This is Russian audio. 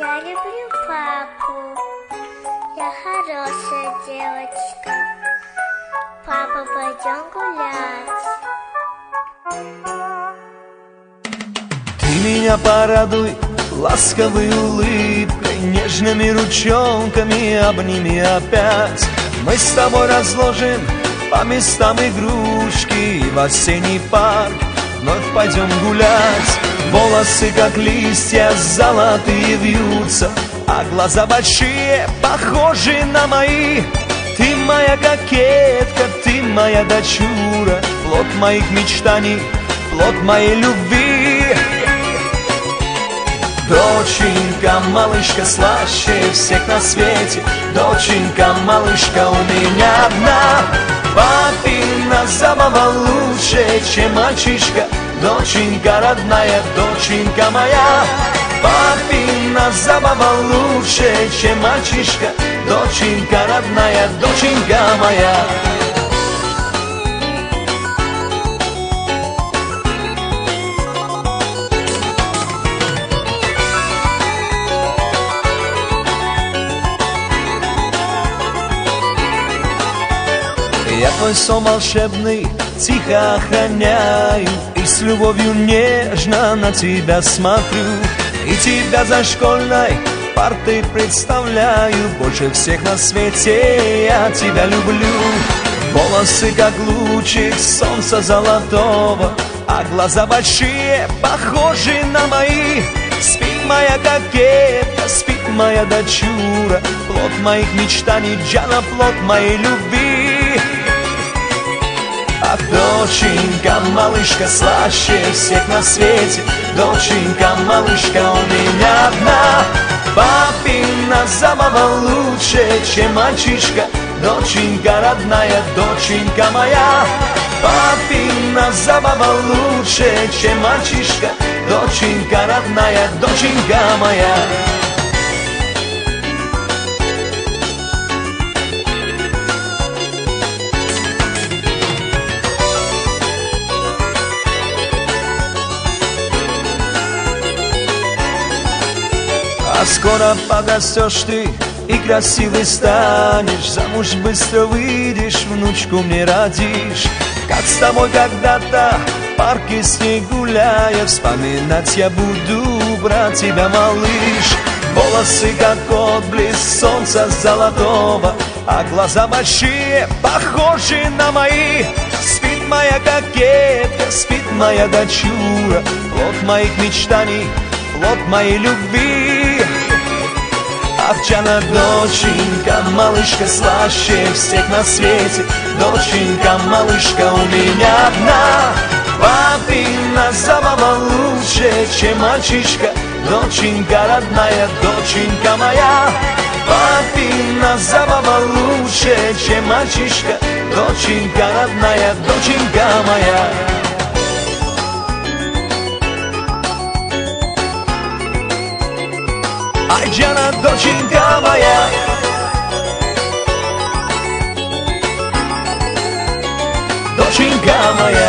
Я люблю папу. Я хорошая девочка. Папа, пойдем гулять. Ты меня порадуй ласковой улыбкой, нежными ручонками обними опять. Мы с тобой разложим по местам игрушки, и в осенний парк вновь пойдем гулять. Волосы, как листья, золотые вьются, а глаза большие, похожи на мои. Ты моя кокетка, ты моя дочура, плод моих мечтаний, плод моей любви. Доченька, малышка, слаще всех на свете. Доченька, малышка, у меня одна. Папина забава лучше, чем мальчишка. Доченька родная, доченька моя. Папина забава лучше, чем мальчишка. Доченька родная, доченька моя. Я твой сон волшебный тихо охраняю, и с любовью нежно на тебя смотрю. И тебя за школьной партой представляю, больше всех на свете я тебя люблю. Волосы, как лучик солнца золотого, а глаза большие, похожи на мои. Спит моя кокетка, спит моя дочура, плод моих мечтаний, Джана, плод моей любви. Ах, доченька, малышка, слаще всех на свете. Доченька, малышка, у меня одна. Папина забава лучше, чем мальчишка. Доченька родная, доченька моя. Папина забава лучше, чем мальчишка. Доченька родная, доченька моя. А скоро подрастешь ты и красивый станешь, замуж быстро выйдешь, внучку мне родишь. Как с тобой когда-то в парке с ней гуляя, вспоминать я буду про тебя, малыш. Волосы, как отблеск солнца золотого, а глаза большие, похожи на мои. Спит моя кокетка, спит моя дочура, плод моих мечтаний, плод моей любви. Ах, Джана, доченька, малышка, слаще всех на свете. Доченька, малышка, у меня одна. Папина забава лучше, чем мальчишка. Доченька родная, доченька моя. Папина забава лучше, чем мальчишка. Доченька родная, доченька моя. Ай, Джана, доченька моя. Доченька моя.